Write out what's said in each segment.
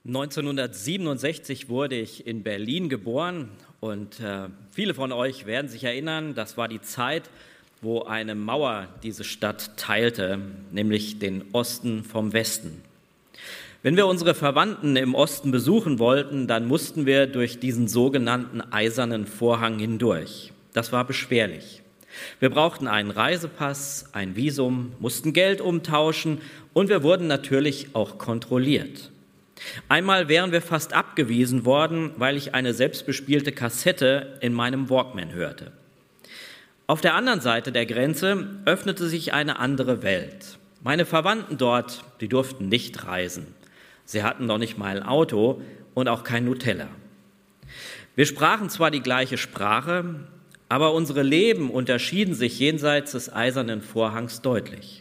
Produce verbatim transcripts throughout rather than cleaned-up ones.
neunzehnhundertsiebenundsechzig wurde ich in Berlin geboren und äh, viele von euch werden sich erinnern, das war die Zeit, wo eine Mauer diese Stadt teilte, nämlich den Osten vom Westen. Wenn wir unsere Verwandten im Osten besuchen wollten, dann mussten wir durch diesen sogenannten eisernen Vorhang hindurch. Das war beschwerlich. Wir brauchten einen Reisepass, ein Visum, mussten Geld umtauschen und wir wurden natürlich auch kontrolliert. Einmal wären wir fast abgewiesen worden, weil ich eine selbstbespielte Kassette in meinem Walkman hörte. Auf der anderen Seite der Grenze öffnete sich eine andere Welt. Meine Verwandten dort, die durften nicht reisen. Sie hatten noch nicht mal ein Auto und auch kein Nutella. Wir sprachen zwar die gleiche Sprache, aber unsere Leben unterschieden sich jenseits des eisernen Vorhangs deutlich.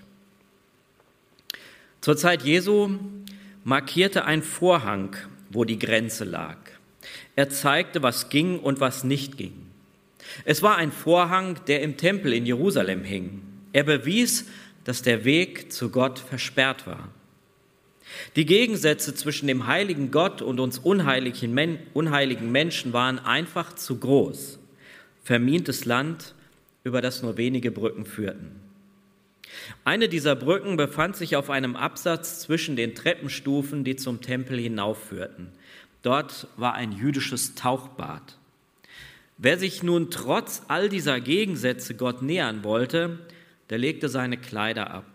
Zur Zeit Jesu markierte ein Vorhang, wo die Grenze lag. Er zeigte, was ging und was nicht ging. Es war ein Vorhang, der im Tempel in Jerusalem hing. Er bewies, dass der Weg zu Gott versperrt war. Die Gegensätze zwischen dem heiligen Gott und uns unheiligen Menschen waren einfach zu groß. Vermintes Land, über das nur wenige Brücken führten. Eine dieser Brücken befand sich auf einem Absatz zwischen den Treppenstufen, die zum Tempel hinaufführten. Dort war ein jüdisches Tauchbad. Wer sich nun trotz all dieser Gegensätze Gott nähern wollte, der legte seine Kleider ab.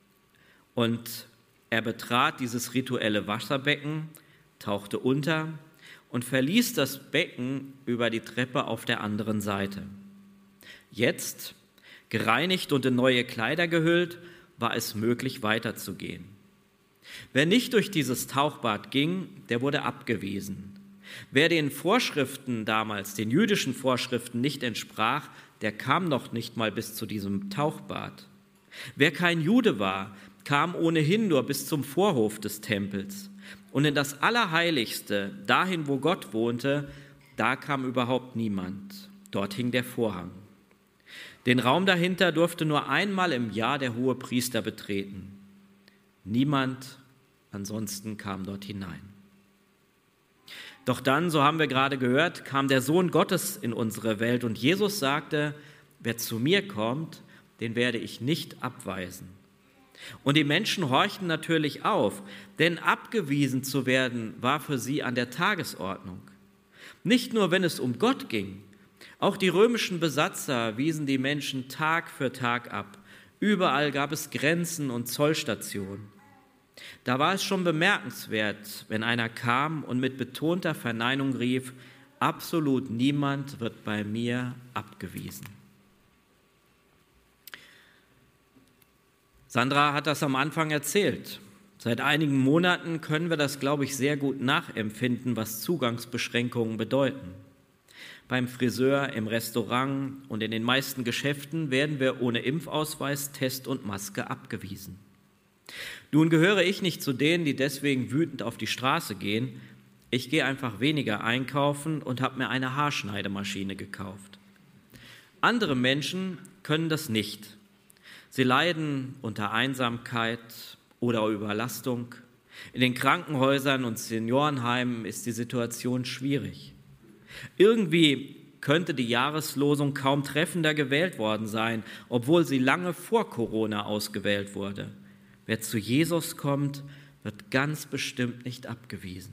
Und er betrat dieses rituelle Wasserbecken, tauchte unter und verließ das Becken über die Treppe auf der anderen Seite. Jetzt, gereinigt und in neue Kleider gehüllt, war es möglich, weiterzugehen. Wer nicht durch dieses Tauchbad ging, der wurde abgewiesen. Wer den Vorschriften damals, den jüdischen Vorschriften nicht entsprach, der kam noch nicht mal bis zu diesem Tauchbad. Wer kein Jude war, kam ohnehin nur bis zum Vorhof des Tempels. Und in das Allerheiligste, dahin, wo Gott wohnte, da kam überhaupt niemand. Dort hing der Vorhang. Den Raum dahinter durfte nur einmal im Jahr der Hohepriester betreten. Niemand ansonsten kam dort hinein. Doch dann, so haben wir gerade gehört, kam der Sohn Gottes in unsere Welt und Jesus sagte, wer zu mir kommt, den werde ich nicht abweisen. Und die Menschen horchten natürlich auf, denn abgewiesen zu werden war für sie an der Tagesordnung. Nicht nur, wenn es um Gott ging. Auch die römischen Besatzer wiesen die Menschen Tag für Tag ab. Überall gab es Grenzen und Zollstationen. Da war es schon bemerkenswert, wenn einer kam und mit betonter Verneinung rief, absolut niemand wird bei mir abgewiesen. Sandra hat das am Anfang erzählt. Seit einigen Monaten können wir das, glaube ich, sehr gut nachempfinden, was Zugangsbeschränkungen bedeuten. Beim Friseur, im Restaurant und in den meisten Geschäften werden wir ohne Impfausweis, Test und Maske abgewiesen. Nun gehöre ich nicht zu denen, die deswegen wütend auf die Straße gehen. Ich gehe einfach weniger einkaufen und habe mir eine Haarschneidemaschine gekauft. Andere Menschen können das nicht. Sie leiden unter Einsamkeit oder Überlastung. In den Krankenhäusern und Seniorenheimen ist die Situation schwierig. Irgendwie könnte die Jahreslosung kaum treffender gewählt worden sein, obwohl sie lange vor Corona ausgewählt wurde. Wer zu Jesus kommt, wird ganz bestimmt nicht abgewiesen.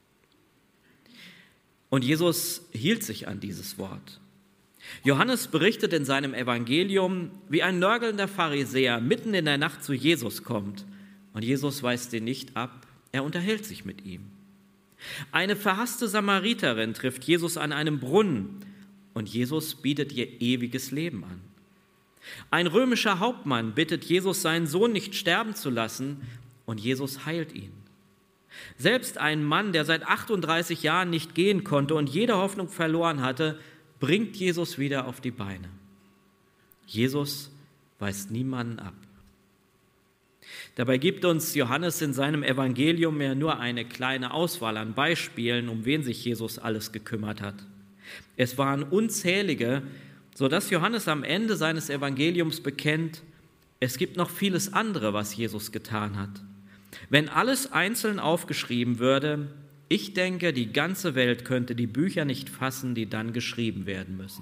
Und Jesus hielt sich an dieses Wort. Johannes berichtet in seinem Evangelium, wie ein nörgelnder Pharisäer mitten in der Nacht zu Jesus kommt. Und Jesus weist ihn nicht ab, er unterhält sich mit ihm. Eine verhasste Samariterin trifft Jesus an einem Brunnen und Jesus bietet ihr ewiges Leben an. Ein römischer Hauptmann bittet Jesus, seinen Sohn nicht sterben zu lassen und Jesus heilt ihn. Selbst ein Mann, der seit achtunddreißig Jahren nicht gehen konnte und jede Hoffnung verloren hatte, bringt Jesus wieder auf die Beine. Jesus weist niemanden ab. Dabei gibt uns Johannes in seinem Evangelium ja nur eine kleine Auswahl an Beispielen, um wen sich Jesus alles gekümmert hat. Es waren unzählige, sodass Johannes am Ende seines Evangeliums bekennt, es gibt noch vieles andere, was Jesus getan hat. Wenn alles einzeln aufgeschrieben würde, ich denke, die ganze Welt könnte die Bücher nicht fassen, die dann geschrieben werden müssen.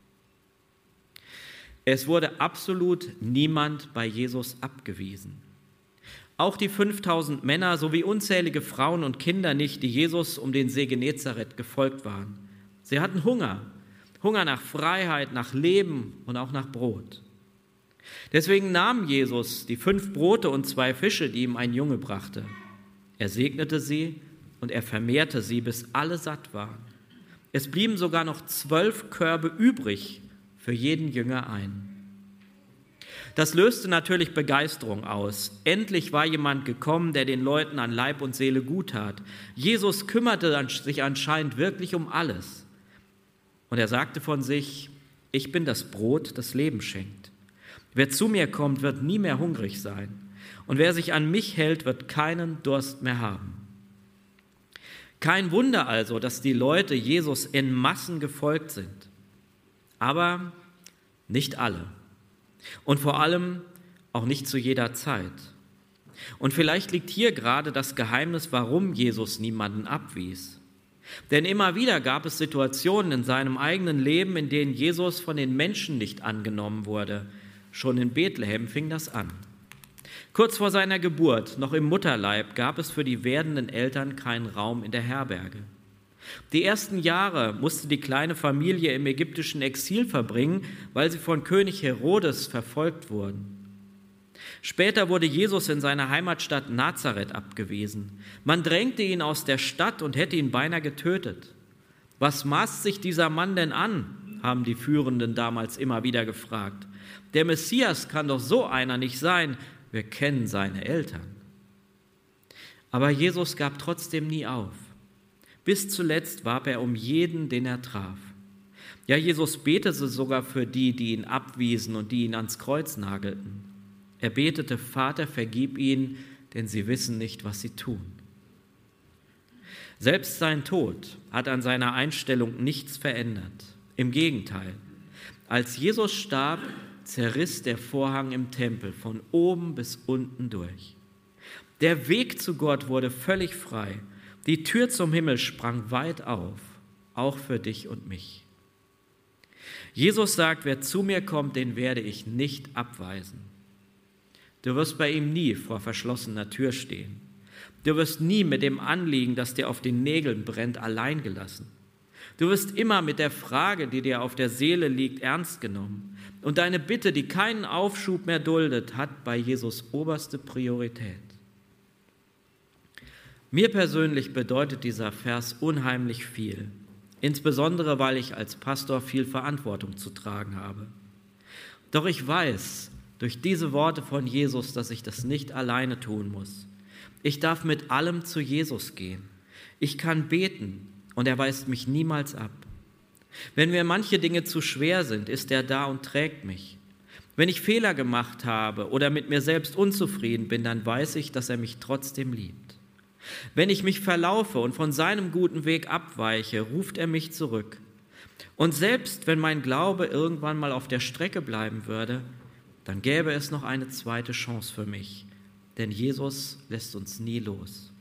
Es wurde absolut niemand bei Jesus abgewiesen. Auch die fünftausend Männer sowie unzählige Frauen und Kinder nicht, die Jesus um den See Genezareth gefolgt waren. Sie hatten Hunger, Hunger nach Freiheit, nach Leben und auch nach Brot. Deswegen nahm Jesus die fünf Brote und zwei Fische, die ihm ein Junge brachte. Er segnete sie und er vermehrte sie, bis alle satt waren. Es blieben sogar noch zwölf Körbe übrig, für jeden Jünger ein. Das löste natürlich Begeisterung aus. Endlich war jemand gekommen, der den Leuten an Leib und Seele gut tat. Jesus kümmerte sich anscheinend wirklich um alles. Und er sagte von sich, ich bin das Brot, das Leben schenkt. Wer zu mir kommt, wird nie mehr hungrig sein. Und wer sich an mich hält, wird keinen Durst mehr haben. Kein Wunder also, dass die Leute Jesus in Massen gefolgt sind. Aber nicht alle. Und vor allem auch nicht zu jeder Zeit. Und vielleicht liegt hier gerade das Geheimnis, warum Jesus niemanden abwies. Denn immer wieder gab es Situationen in seinem eigenen Leben, in denen Jesus von den Menschen nicht angenommen wurde. Schon in Bethlehem fing das an. Kurz vor seiner Geburt, noch im Mutterleib, gab es für die werdenden Eltern keinen Raum in der Herberge. Die ersten Jahre musste die kleine Familie im ägyptischen Exil verbringen, weil sie von König Herodes verfolgt wurden. Später wurde Jesus in seiner Heimatstadt Nazareth abgewiesen. Man drängte ihn aus der Stadt und hätte ihn beinahe getötet. Was maßt sich dieser Mann denn an, haben die Führenden damals immer wieder gefragt. Der Messias kann doch so einer nicht sein, wir kennen seine Eltern. Aber Jesus gab trotzdem nie auf. Bis zuletzt warb er um jeden, den er traf. Ja, Jesus betete sogar für die, die ihn abwiesen und die ihn ans Kreuz nagelten. Er betete, Vater, vergib ihnen, denn sie wissen nicht, was sie tun. Selbst sein Tod hat an seiner Einstellung nichts verändert. Im Gegenteil, als Jesus starb, zerriss der Vorhang im Tempel von oben bis unten durch. Der Weg zu Gott wurde völlig frei. Die Tür zum Himmel sprang weit auf, auch für dich und mich. Jesus sagt, wer zu mir kommt, den werde ich nicht abweisen. Du wirst bei ihm nie vor verschlossener Tür stehen. Du wirst nie mit dem Anliegen, das dir auf den Nägeln brennt, allein gelassen. Du wirst immer mit der Frage, die dir auf der Seele liegt, ernst genommen. Und deine Bitte, die keinen Aufschub mehr duldet, hat bei Jesus oberste Priorität. Mir persönlich bedeutet dieser Vers unheimlich viel, insbesondere weil ich als Pastor viel Verantwortung zu tragen habe. Doch ich weiß durch diese Worte von Jesus, dass ich das nicht alleine tun muss. Ich darf mit allem zu Jesus gehen. Ich kann beten und er weist mich niemals ab. Wenn mir manche Dinge zu schwer sind, ist er da und trägt mich. Wenn ich Fehler gemacht habe oder mit mir selbst unzufrieden bin, dann weiß ich, dass er mich trotzdem liebt. Wenn ich mich verlaufe und von seinem guten Weg abweiche, ruft er mich zurück. Und selbst wenn mein Glaube irgendwann mal auf der Strecke bleiben würde, dann gäbe es noch eine zweite Chance für mich, denn Jesus lässt uns nie los.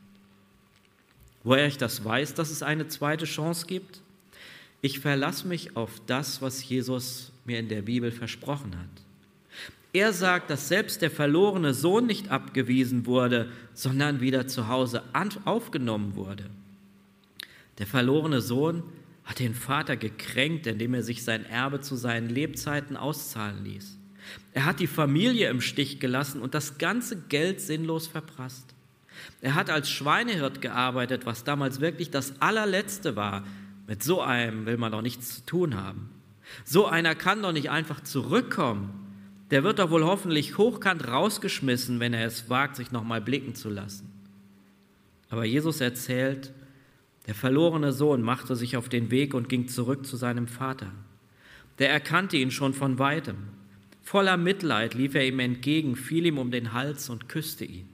Woher ich das weiß, dass es eine zweite Chance gibt? Ich verlasse mich auf das, was Jesus mir in der Bibel versprochen hat. Er sagt, dass selbst der verlorene Sohn nicht abgewiesen wurde, sondern wieder zu Hause aufgenommen wurde. Der verlorene Sohn hat den Vater gekränkt, indem er sich sein Erbe zu seinen Lebzeiten auszahlen ließ. Er hat die Familie im Stich gelassen und das ganze Geld sinnlos verprasst. Er hat als Schweinehirt gearbeitet, was damals wirklich das allerletzte war. Mit so einem will man doch nichts zu tun haben. So einer kann doch nicht einfach zurückkommen. Der wird doch wohl hoffentlich hochkant rausgeschmissen, wenn er es wagt, sich nochmal blicken zu lassen. Aber Jesus erzählt, der verlorene Sohn machte sich auf den Weg und ging zurück zu seinem Vater. Der erkannte ihn schon von weitem. Voller Mitleid lief er ihm entgegen, fiel ihm um den Hals und küsste ihn.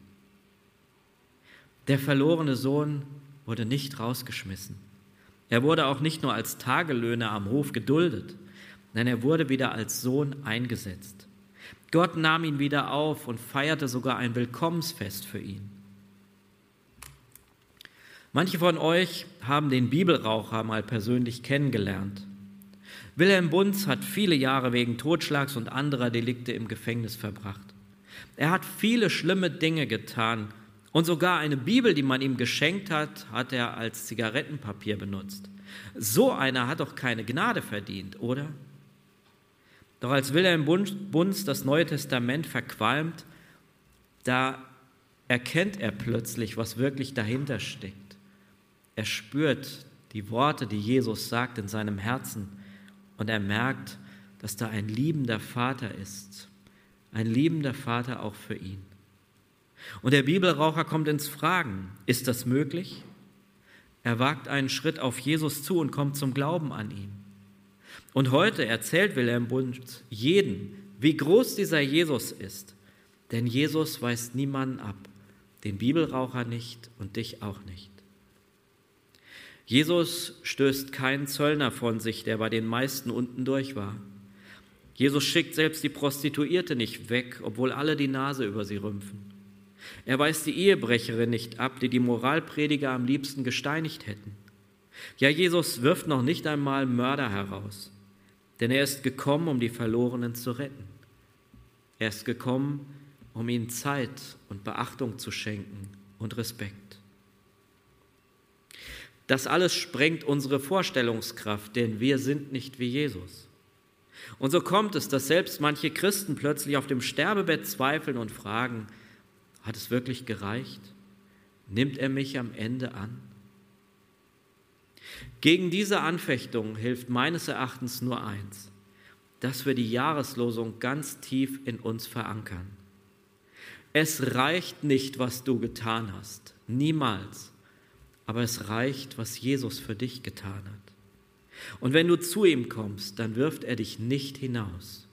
Der verlorene Sohn wurde nicht rausgeschmissen. Er wurde auch nicht nur als Tagelöhner am Hof geduldet, nein, er wurde wieder als Sohn eingesetzt. Gott nahm ihn wieder auf und feierte sogar ein Willkommensfest für ihn. Manche von euch haben den Bibelraucher mal persönlich kennengelernt. Wilhelm Bunz hat viele Jahre wegen Totschlags und anderer Delikte im Gefängnis verbracht. Er hat viele schlimme Dinge getan und sogar eine Bibel, die man ihm geschenkt hat, hat er als Zigarettenpapier benutzt. So einer hat doch keine Gnade verdient, oder? Doch als Wilhelm Bunz das Neue Testament verqualmt, da erkennt er plötzlich, was wirklich dahinter steckt. Er spürt die Worte, die Jesus sagt, in seinem Herzen und er merkt, dass da ein liebender Vater ist, ein liebender Vater auch für ihn. Und der Bibelraucher kommt ins Fragen, ist das möglich? Er wagt einen Schritt auf Jesus zu und kommt zum Glauben an ihn. Und heute erzählt Wilhelm Bunz jedem, wie groß dieser Jesus ist, denn Jesus weist niemanden ab, den Bibelraucher nicht und dich auch nicht. Jesus stößt keinen Zöllner von sich, der bei den meisten unten durch war. Jesus schickt selbst die Prostituierte nicht weg, obwohl alle die Nase über sie rümpfen. Er weist die Ehebrecherin nicht ab, die die Moralprediger am liebsten gesteinigt hätten. Ja, Jesus wirft noch nicht einmal Mörder heraus, denn er ist gekommen, um die Verlorenen zu retten. Er ist gekommen, um ihnen Zeit und Beachtung zu schenken und Respekt. Das alles sprengt unsere Vorstellungskraft, denn wir sind nicht wie Jesus. Und so kommt es, dass selbst manche Christen plötzlich auf dem Sterbebett zweifeln und fragen, hat es wirklich gereicht? Nimmt er mich am Ende an? Gegen diese Anfechtung hilft meines Erachtens nur eins, dass wir die Jahreslosung ganz tief in uns verankern. Es reicht nicht, was du getan hast, niemals. Aber es reicht, was Jesus für dich getan hat. Und wenn du zu ihm kommst, dann wirft er dich nicht hinaus.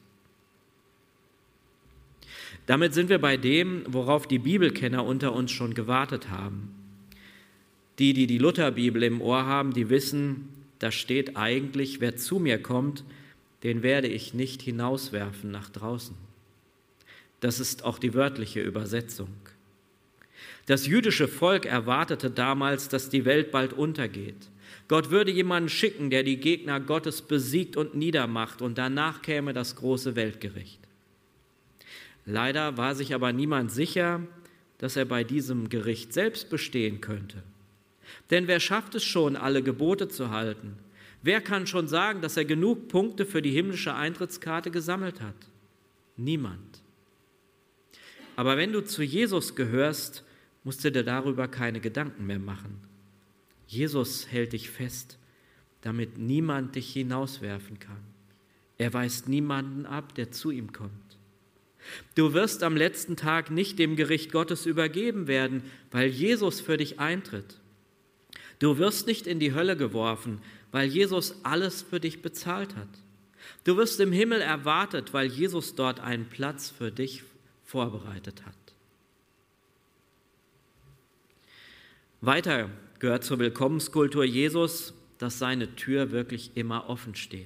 Damit sind wir bei dem, worauf die Bibelkenner unter uns schon gewartet haben. Die, die die Lutherbibel im Ohr haben, die wissen, da steht eigentlich, wer zu mir kommt, den werde ich nicht hinauswerfen nach draußen. Das ist auch die wörtliche Übersetzung. Das jüdische Volk erwartete damals, dass die Welt bald untergeht. Gott würde jemanden schicken, der die Gegner Gottes besiegt und niedermacht, und danach käme das große Weltgericht. Leider war sich aber niemand sicher, dass er bei diesem Gericht selbst bestehen könnte. Denn wer schafft es schon, alle Gebote zu halten? Wer kann schon sagen, dass er genug Punkte für die himmlische Eintrittskarte gesammelt hat? Niemand. Aber wenn du zu Jesus gehörst, musst du dir darüber keine Gedanken mehr machen. Jesus hält dich fest, damit niemand dich hinauswerfen kann. Er weist niemanden ab, der zu ihm kommt. Du wirst am letzten Tag nicht dem Gericht Gottes übergeben werden, weil Jesus für dich eintritt. Du wirst nicht in die Hölle geworfen, weil Jesus alles für dich bezahlt hat. Du wirst im Himmel erwartet, weil Jesus dort einen Platz für dich vorbereitet hat. Weiter gehört zur Willkommenskultur Jesus, dass seine Tür wirklich immer offen steht.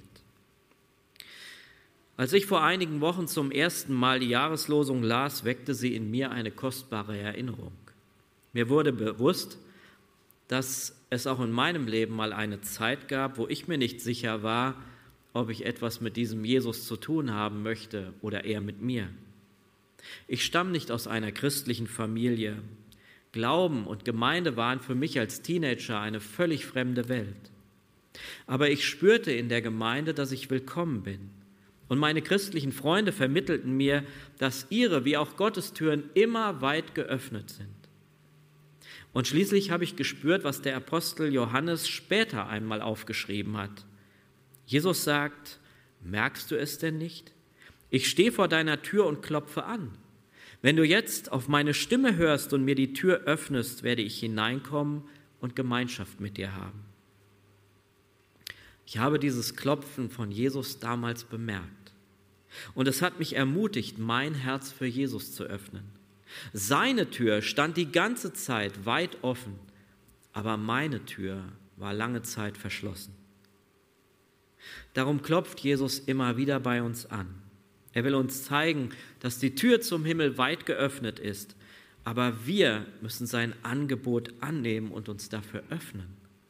Als ich vor einigen Wochen zum ersten Mal die Jahreslosung las, weckte sie in mir eine kostbare Erinnerung. Mir wurde bewusst, dass es auch in meinem Leben mal eine Zeit gab, wo ich mir nicht sicher war, ob ich etwas mit diesem Jesus zu tun haben möchte oder eher mit mir. Ich stamme nicht aus einer christlichen Familie. Glauben und Gemeinde waren für mich als Teenager eine völlig fremde Welt. Aber ich spürte in der Gemeinde, dass ich willkommen bin. Und meine christlichen Freunde vermittelten mir, dass ihre wie auch Gottes Türen immer weit geöffnet sind. Und schließlich habe ich gespürt, was der Apostel Johannes später einmal aufgeschrieben hat. Jesus sagt, merkst du es denn nicht? Ich stehe vor deiner Tür und klopfe an. Wenn du jetzt auf meine Stimme hörst und mir die Tür öffnest, werde ich hineinkommen und Gemeinschaft mit dir haben. Ich habe dieses Klopfen von Jesus damals bemerkt. Und es hat mich ermutigt, mein Herz für Jesus zu öffnen. Seine Tür stand die ganze Zeit weit offen, aber meine Tür war lange Zeit verschlossen. Darum klopft Jesus immer wieder bei uns an. Er will uns zeigen, dass die Tür zum Himmel weit geöffnet ist, aber wir müssen sein Angebot annehmen und uns dafür öffnen.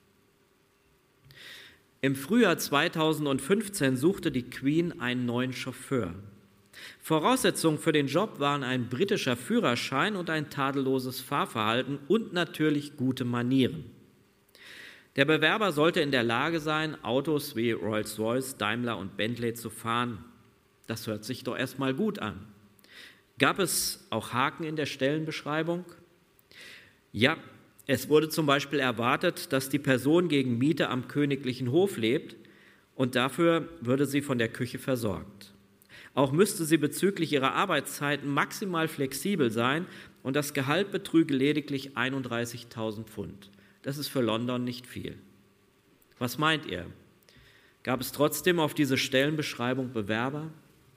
Im Frühjahr zweitausendfünfzehn suchte die Queen einen neuen Chauffeur. Voraussetzungen für den Job waren ein britischer Führerschein und ein tadelloses Fahrverhalten und natürlich gute Manieren. Der Bewerber sollte in der Lage sein, Autos wie Rolls-Royce, Daimler und Bentley zu fahren. Das hört sich doch erstmal gut an. Gab es auch Haken in der Stellenbeschreibung? Ja, es wurde zum Beispiel erwartet, dass die Person gegen Miete am königlichen Hof lebt und dafür würde sie von der Küche versorgt. Auch müsste sie bezüglich ihrer Arbeitszeiten maximal flexibel sein und das Gehalt betrüge lediglich einunddreißigtausend Pfund. Das ist für London nicht viel. Was meint ihr? Gab es trotzdem auf diese Stellenbeschreibung Bewerber?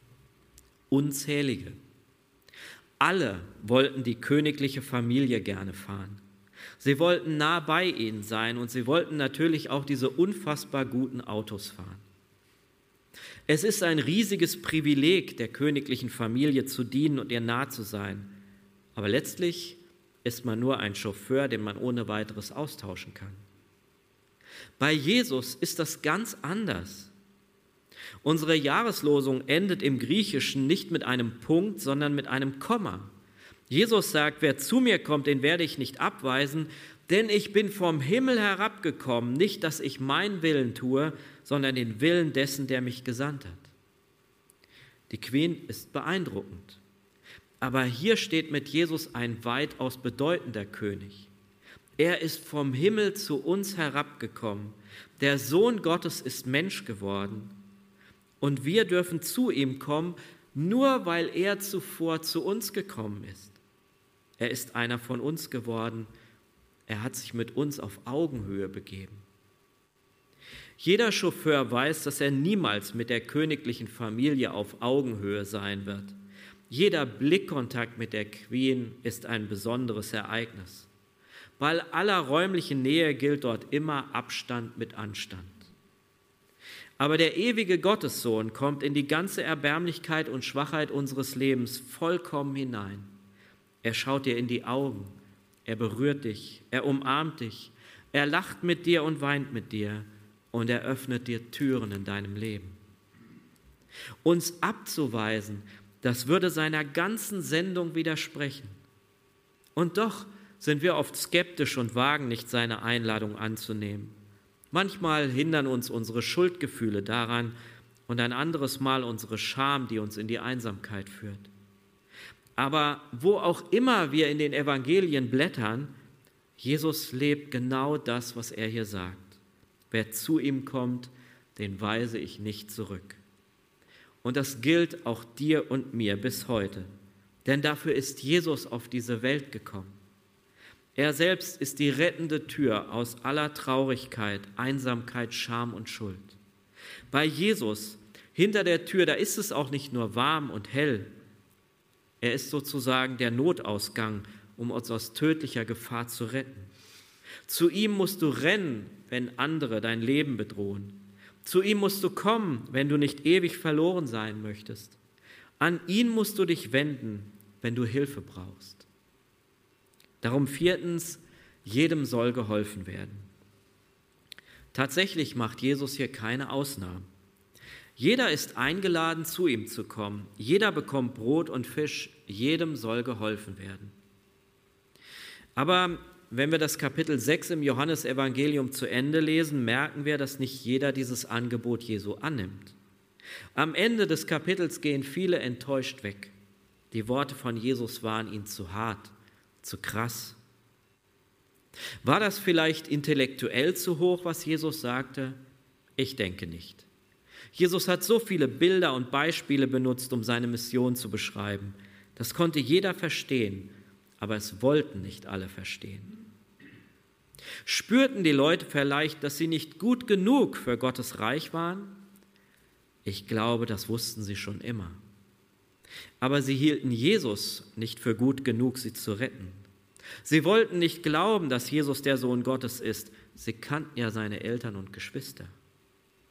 Unzählige. Alle wollten die königliche Familie gerne fahren. Sie wollten nah bei ihnen sein und sie wollten natürlich auch diese unfassbar guten Autos fahren. Es ist ein riesiges Privileg, der königlichen Familie zu dienen und ihr nah zu sein. Aber letztlich ist man nur ein Chauffeur, den man ohne weiteres austauschen kann. Bei Jesus ist das ganz anders. Unsere Jahreslosung endet im Griechischen nicht mit einem Punkt, sondern mit einem Komma. Jesus sagt, wer zu mir kommt, den werde ich nicht abweisen, denn ich bin vom Himmel herabgekommen, nicht, dass ich meinen Willen tue, sondern den Willen dessen, der mich gesandt hat. Die Queen ist beeindruckend. Aber hier steht mit Jesus ein weitaus bedeutender König. Er ist vom Himmel zu uns herabgekommen. Der Sohn Gottes ist Mensch geworden. Und wir dürfen zu ihm kommen, nur weil er zuvor zu uns gekommen ist. Er ist einer von uns geworden. Er hat sich mit uns auf Augenhöhe begeben. Jeder Chauffeur weiß, dass er niemals mit der königlichen Familie auf Augenhöhe sein wird. Jeder Blickkontakt mit der Queen ist ein besonderes Ereignis. Bei aller räumlichen Nähe gilt dort immer Abstand mit Anstand. Aber der ewige Gottessohn kommt in die ganze Erbärmlichkeit und Schwachheit unseres Lebens vollkommen hinein. Er schaut dir in die Augen, er berührt dich, er umarmt dich, er lacht mit dir und weint mit dir und er öffnet dir Türen in deinem Leben. Uns abzuweisen, das würde seiner ganzen Sendung widersprechen. Und doch sind wir oft skeptisch und wagen nicht, seine Einladung anzunehmen. Manchmal hindern uns unsere Schuldgefühle daran und ein anderes Mal unsere Scham, die uns in die Einsamkeit führt. Aber wo auch immer wir in den Evangelien blättern, Jesus lebt genau das, was er hier sagt. Wer zu ihm kommt, den weise ich nicht zurück. Und das gilt auch dir und mir bis heute, denn dafür ist Jesus auf diese Welt gekommen. Er selbst ist die rettende Tür aus aller Traurigkeit, Einsamkeit, Scham und Schuld. Bei Jesus, hinter der Tür, da ist es auch nicht nur warm und hell. Er ist sozusagen der Notausgang, um uns aus tödlicher Gefahr zu retten. Zu ihm musst du rennen, wenn andere dein Leben bedrohen. Zu ihm musst du kommen, wenn du nicht ewig verloren sein möchtest. An ihn musst du dich wenden, wenn du Hilfe brauchst. Darum viertens, jedem soll geholfen werden. Tatsächlich macht Jesus hier keine Ausnahmen. Jeder ist eingeladen, zu ihm zu kommen. Jeder bekommt Brot und Fisch. Jedem soll geholfen werden. Aber wenn wir das Kapitel sechs im Johannesevangelium zu Ende lesen, merken wir, dass nicht jeder dieses Angebot Jesu annimmt. Am Ende des Kapitels gehen viele enttäuscht weg. Die Worte von Jesus waren ihnen zu hart, zu krass. War das vielleicht intellektuell zu hoch, was Jesus sagte? Ich denke nicht. Jesus hat so viele Bilder und Beispiele benutzt, um seine Mission zu beschreiben. Das konnte jeder verstehen, aber es wollten nicht alle verstehen. Spürten die Leute vielleicht, dass sie nicht gut genug für Gottes Reich waren? Ich glaube, das wussten sie schon immer. Aber sie hielten Jesus nicht für gut genug, sie zu retten. Sie wollten nicht glauben, dass Jesus der Sohn Gottes ist. Sie kannten ja seine Eltern und Geschwister.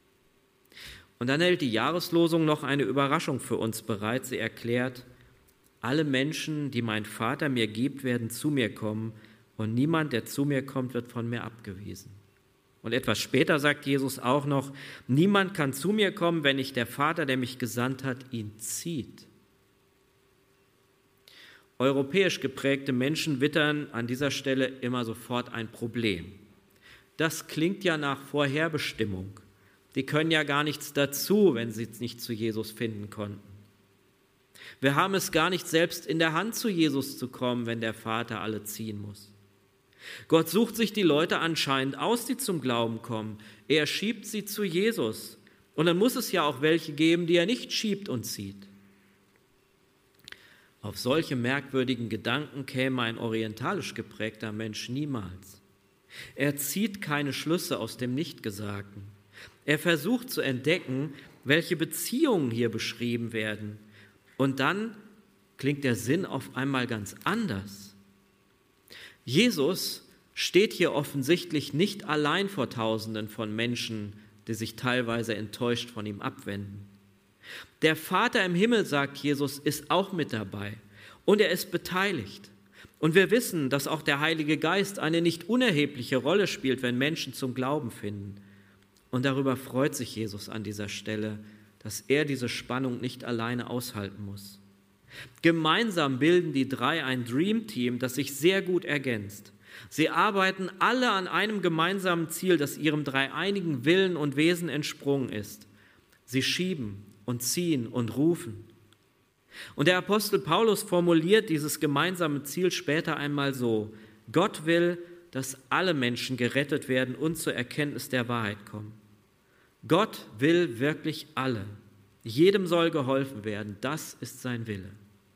Und dann hält die Jahreslosung noch eine Überraschung für uns bereit. Sie erklärt, alle Menschen, die mein Vater mir gibt, werden zu mir kommen, und niemand, der zu mir kommt, wird von mir abgewiesen. Und etwas später sagt Jesus auch noch, niemand kann zu mir kommen, wenn nicht der Vater, der mich gesandt hat, ihn zieht. Europäisch geprägte Menschen wittern an dieser Stelle immer sofort ein Problem. Das klingt ja nach Vorherbestimmung. Die können ja gar nichts dazu, wenn sie es nicht zu Jesus finden konnten. Wir haben es gar nicht selbst in der Hand, zu Jesus zu kommen, wenn der Vater alle ziehen muss. Gott sucht sich die Leute anscheinend aus, die zum Glauben kommen. Er schiebt sie zu Jesus. Und dann muss es ja auch welche geben, die er nicht schiebt und zieht. Auf solche merkwürdigen Gedanken käme ein orientalisch geprägter Mensch niemals. Er zieht keine Schlüsse aus dem Nichtgesagten. Er versucht zu entdecken, welche Beziehungen hier beschrieben werden. Und dann klingt der Sinn auf einmal ganz anders. Jesus steht hier offensichtlich nicht allein vor Tausenden von Menschen, die sich teilweise enttäuscht von ihm abwenden. Der Vater im Himmel, sagt Jesus, ist auch mit dabei und er ist beteiligt. Und wir wissen, dass auch der Heilige Geist eine nicht unerhebliche Rolle spielt, wenn Menschen zum Glauben finden. Und darüber freut sich Jesus an dieser Stelle, dass er diese Spannung nicht alleine aushalten muss. Gemeinsam bilden die drei ein Dream-Team, das sich sehr gut ergänzt. Sie arbeiten alle an einem gemeinsamen Ziel, das ihrem dreieinigen Willen und Wesen entsprungen ist. Sie schieben und ziehen und rufen. Und der Apostel Paulus formuliert dieses gemeinsame Ziel später einmal so: Gott will, dass alle Menschen gerettet werden und zur Erkenntnis der Wahrheit kommen. Gott will wirklich alle. Jedem soll geholfen werden, das ist sein Wille.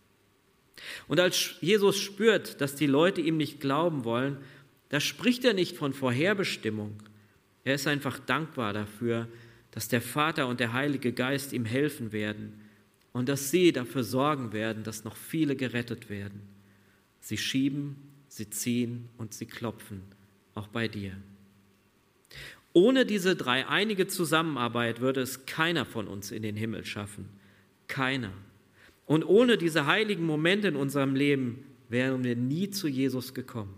Und als Jesus spürt, dass die Leute ihm nicht glauben wollen, da spricht er nicht von Vorherbestimmung. Er ist einfach dankbar dafür, dass der Vater und der Heilige Geist ihm helfen werden und dass sie dafür sorgen werden, dass noch viele gerettet werden. Sie schieben, sie ziehen und sie klopfen, auch bei dir. Ohne diese dreieinige Zusammenarbeit würde es keiner von uns in den Himmel schaffen. Keiner. Und ohne diese heiligen Momente in unserem Leben wären wir nie zu Jesus gekommen.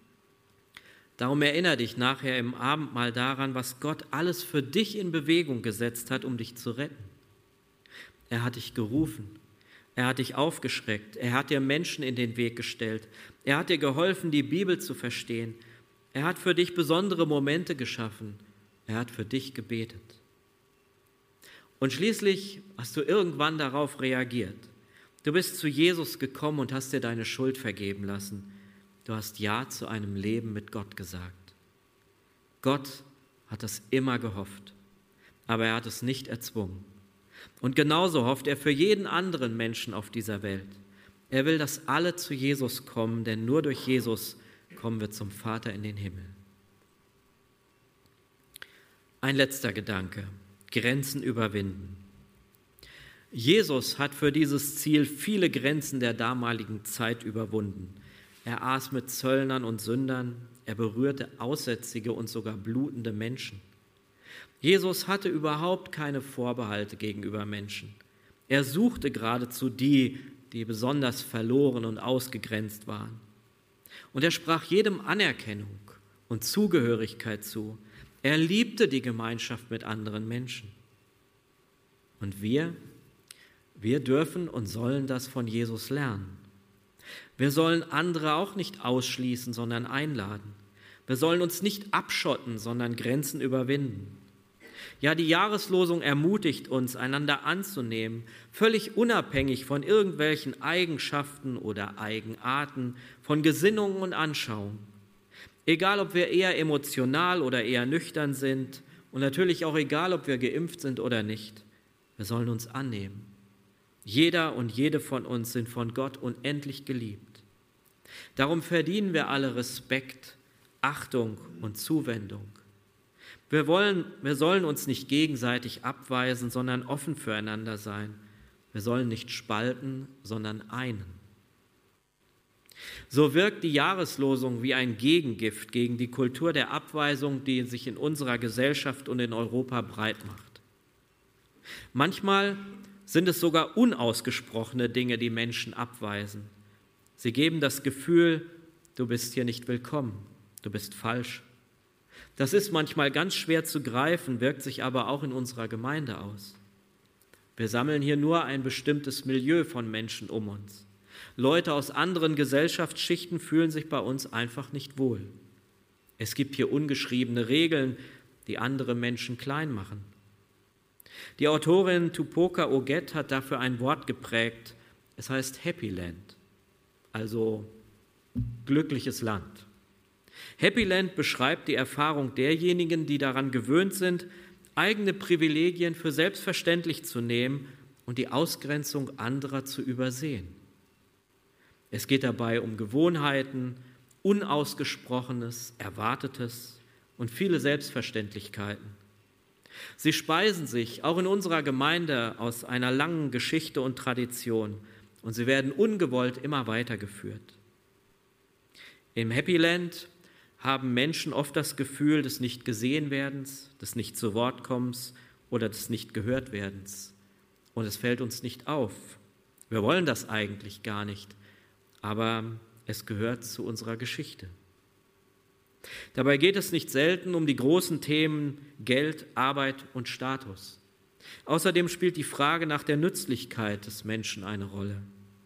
Darum erinnere dich nachher im Abendmahl daran, was Gott alles für dich in Bewegung gesetzt hat, um dich zu retten. Er hat dich gerufen, er hat dich aufgeschreckt, er hat dir Menschen in den Weg gestellt, er hat dir geholfen, die Bibel zu verstehen. Er hat für dich besondere Momente geschaffen. Er hat für dich gebetet. Und schließlich hast du irgendwann darauf reagiert. Du bist zu Jesus gekommen und hast dir deine Schuld vergeben lassen. Du hast Ja zu einem Leben mit Gott gesagt. Gott hat das immer gehofft, aber er hat es nicht erzwungen. Und genauso hofft er für jeden anderen Menschen auf dieser Welt. Er will, dass alle zu Jesus kommen, denn nur durch Jesus kommen wir zum Vater in den Himmel. Ein letzter Gedanke: Grenzen überwinden. Jesus hat für dieses Ziel viele Grenzen der damaligen Zeit überwunden. Er aß mit Zöllnern und Sündern, er berührte Aussätzige und sogar blutende Menschen. Jesus hatte überhaupt keine Vorbehalte gegenüber Menschen. Er suchte geradezu die, die besonders verloren und ausgegrenzt waren. Und er sprach jedem Anerkennung und Zugehörigkeit zu. Er liebte die Gemeinschaft mit anderen Menschen. Und wir, wir dürfen und sollen das von Jesus lernen. Wir sollen andere auch nicht ausschließen, sondern einladen. Wir sollen uns nicht abschotten, sondern Grenzen überwinden. Ja, die Jahreslosung ermutigt uns, einander anzunehmen, völlig unabhängig von irgendwelchen Eigenschaften oder Eigenarten, von Gesinnungen und Anschauungen. Egal, ob wir eher emotional oder eher nüchtern sind und natürlich auch egal, ob wir geimpft sind oder nicht, wir sollen uns annehmen. Jeder und jede von uns sind von Gott unendlich geliebt. Darum verdienen wir alle Respekt, Achtung und Zuwendung. Wir wollen, wir sollen uns nicht gegenseitig abweisen, sondern offen füreinander sein. Wir sollen nicht spalten, sondern einen. So wirkt die Jahreslosung wie ein Gegengift gegen die Kultur der Abweisung, die sich in unserer Gesellschaft und in Europa breit macht. Manchmal sind es sogar unausgesprochene Dinge, die Menschen abweisen. Sie geben das Gefühl, du bist hier nicht willkommen, du bist falsch. Das ist manchmal ganz schwer zu greifen, wirkt sich aber auch in unserer Gemeinde aus. Wir sammeln hier nur ein bestimmtes Milieu von Menschen um uns. Leute aus anderen Gesellschaftsschichten fühlen sich bei uns einfach nicht wohl. Es gibt hier ungeschriebene Regeln, die andere Menschen klein machen. Die Autorin Tupoka Oget hat dafür ein Wort geprägt. Es heißt Happy Land, also glückliches Land. Happy Land beschreibt die Erfahrung derjenigen, die daran gewöhnt sind, eigene Privilegien für selbstverständlich zu nehmen und die Ausgrenzung anderer zu übersehen. Es geht dabei um Gewohnheiten, Unausgesprochenes, Erwartetes und viele Selbstverständlichkeiten. Sie speisen sich auch in unserer Gemeinde aus einer langen Geschichte und Tradition und sie werden ungewollt immer weitergeführt. Im Happy Land haben Menschen oft das Gefühl des Nicht-Gesehen-Werdens, des Nicht-zu-Wort-Kommens oder des Nicht-Gehört-Werdens. Und es fällt uns nicht auf. Wir wollen das eigentlich gar nicht, aber es gehört zu unserer Geschichte. Dabei geht es nicht selten um die großen Themen Geld, Arbeit und Status. Außerdem spielt die Frage nach der Nützlichkeit des Menschen eine Rolle.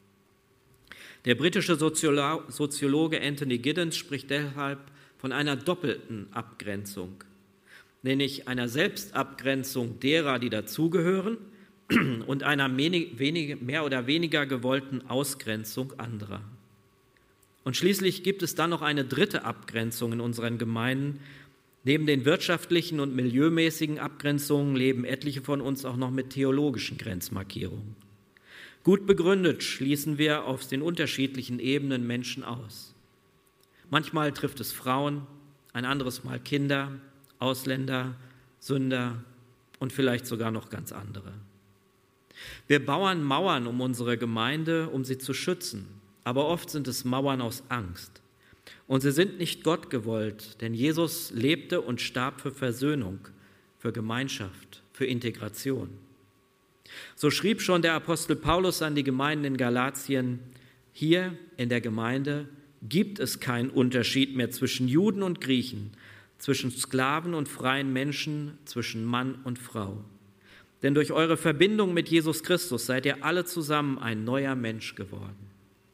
Der britische Soziologe Anthony Giddens spricht deshalb von einer doppelten Abgrenzung, nämlich einer Selbstabgrenzung derer, die dazugehören, und einer mehr oder weniger gewollten Ausgrenzung anderer. Und schließlich gibt es dann noch eine dritte Abgrenzung in unseren Gemeinden. Neben den wirtschaftlichen und milieumäßigen Abgrenzungen leben etliche von uns auch noch mit theologischen Grenzmarkierungen. Gut begründet schließen wir auf den unterschiedlichen Ebenen Menschen aus. Manchmal trifft es Frauen, ein anderes Mal Kinder, Ausländer, Sünder und vielleicht sogar noch ganz andere. Wir bauen Mauern um unsere Gemeinde, um sie zu schützen, aber oft sind es Mauern aus Angst. Und sie sind nicht Gott gewollt, denn Jesus lebte und starb für Versöhnung, für Gemeinschaft, für Integration. So schrieb schon der Apostel Paulus an die Gemeinden in Galatien: Hier in der Gemeinde gibt es keinen Unterschied mehr zwischen Juden und Griechen, zwischen Sklaven und freien Menschen, zwischen Mann und Frau. Denn durch eure Verbindung mit Jesus Christus seid ihr alle zusammen ein neuer Mensch geworden.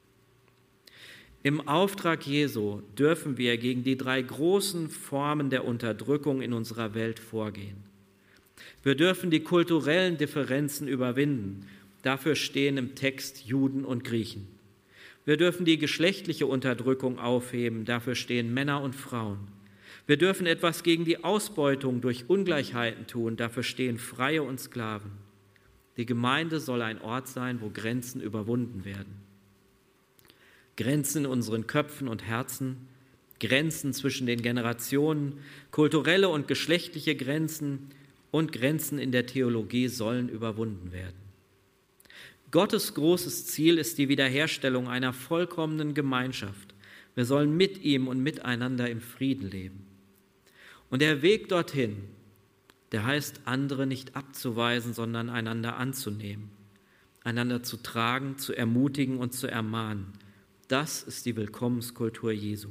Im Auftrag Jesu dürfen wir gegen die drei großen Formen der Unterdrückung in unserer Welt vorgehen. Wir dürfen die kulturellen Differenzen überwinden. Dafür stehen im Text Juden und Griechen. Wir dürfen die geschlechtliche Unterdrückung aufheben. Dafür stehen Männer und Frauen. Wir dürfen etwas gegen die Ausbeutung durch Ungleichheiten tun. Dafür stehen Freie und Sklaven. Die Gemeinde soll ein Ort sein, wo Grenzen überwunden werden. Grenzen in unseren Köpfen und Herzen, Grenzen zwischen den Generationen, kulturelle und geschlechtliche Grenzen und Grenzen in der Theologie sollen überwunden werden. Gottes großes Ziel ist die Wiederherstellung einer vollkommenen Gemeinschaft. Wir sollen mit ihm und miteinander im Frieden leben. Und der Weg dorthin, der heißt, andere nicht abzuweisen, sondern einander anzunehmen, einander zu tragen, zu ermutigen und zu ermahnen. Das ist die Willkommenskultur Jesu.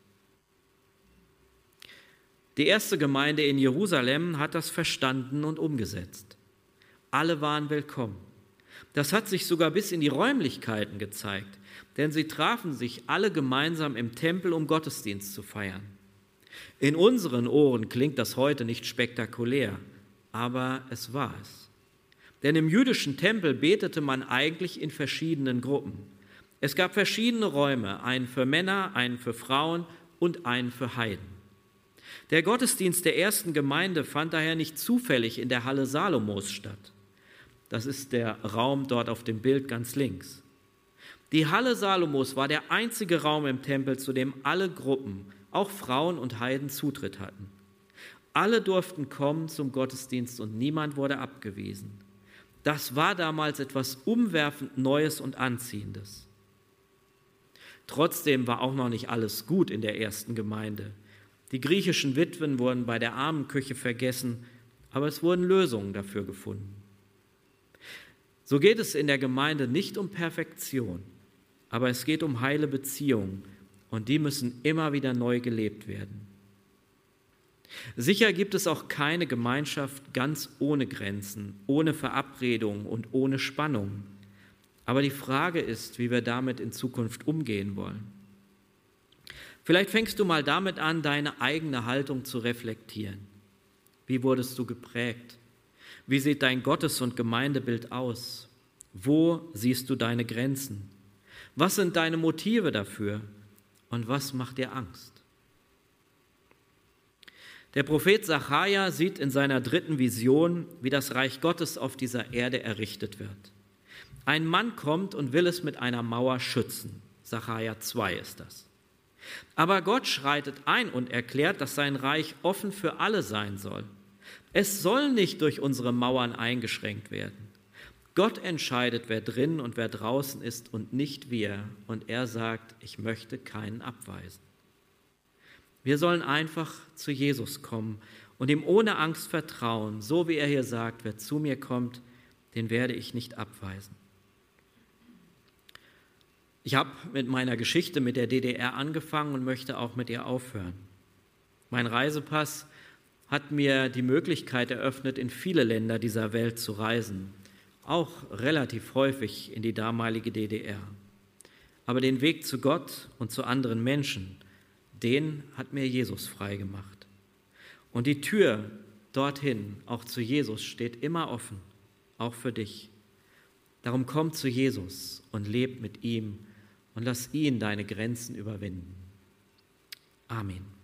Die erste Gemeinde in Jerusalem hat das verstanden und umgesetzt. Alle waren willkommen. Das hat sich sogar bis in die Räumlichkeiten gezeigt, denn sie trafen sich alle gemeinsam im Tempel, um Gottesdienst zu feiern. In unseren Ohren klingt das heute nicht spektakulär, aber es war es. Denn im jüdischen Tempel betete man eigentlich in verschiedenen Gruppen. Es gab verschiedene Räume, einen für Männer, einen für Frauen und einen für Heiden. Der Gottesdienst der ersten Gemeinde fand daher nicht zufällig in der Halle Salomos statt. Das ist der Raum dort auf dem Bild ganz links. Die Halle Salomos war der einzige Raum im Tempel, zu dem alle Gruppen, auch Frauen und Heiden, Zutritt hatten. Alle durften kommen zum Gottesdienst und niemand wurde abgewiesen. Das war damals etwas umwerfend Neues und Anziehendes. Trotzdem war auch noch nicht alles gut in der ersten Gemeinde. Die griechischen Witwen wurden bei der Armenküche vergessen, aber es wurden Lösungen dafür gefunden. So geht es in der Gemeinde nicht um Perfektion, aber es geht um heile Beziehungen und die müssen immer wieder neu gelebt werden. Sicher gibt es auch keine Gemeinschaft ganz ohne Grenzen, ohne Verabredung und ohne Spannung. Aber die Frage ist, wie wir damit in Zukunft umgehen wollen. Vielleicht fängst du mal damit an, deine eigene Haltung zu reflektieren. Wie wurdest du geprägt? Wie sieht dein Gottes- und Gemeindebild aus? Wo siehst du deine Grenzen? Was sind deine Motive dafür? Und was macht dir Angst? Der Prophet Sacharja sieht in seiner dritten Vision, wie das Reich Gottes auf dieser Erde errichtet wird. Ein Mann kommt und will es mit einer Mauer schützen. Sacharja zwei ist das. Aber Gott schreitet ein und erklärt, dass sein Reich offen für alle sein soll. Es soll nicht durch unsere Mauern eingeschränkt werden. Gott entscheidet, wer drin und wer draußen ist und nicht wir. Und er sagt, ich möchte keinen abweisen. Wir sollen einfach zu Jesus kommen und ihm ohne Angst vertrauen, so wie er hier sagt, wer zu mir kommt, den werde ich nicht abweisen. Ich habe mit meiner Geschichte mit der D D R angefangen und möchte auch mit ihr aufhören. Mein Reisepass hat mir die Möglichkeit eröffnet, in viele Länder dieser Welt zu reisen, auch relativ häufig in die damalige D D R. Aber den Weg zu Gott und zu anderen Menschen, den hat mir Jesus freigemacht. Und die Tür dorthin, auch zu Jesus, steht immer offen, auch für dich. Darum komm zu Jesus und leb mit ihm und lass ihn deine Grenzen überwinden. Amen.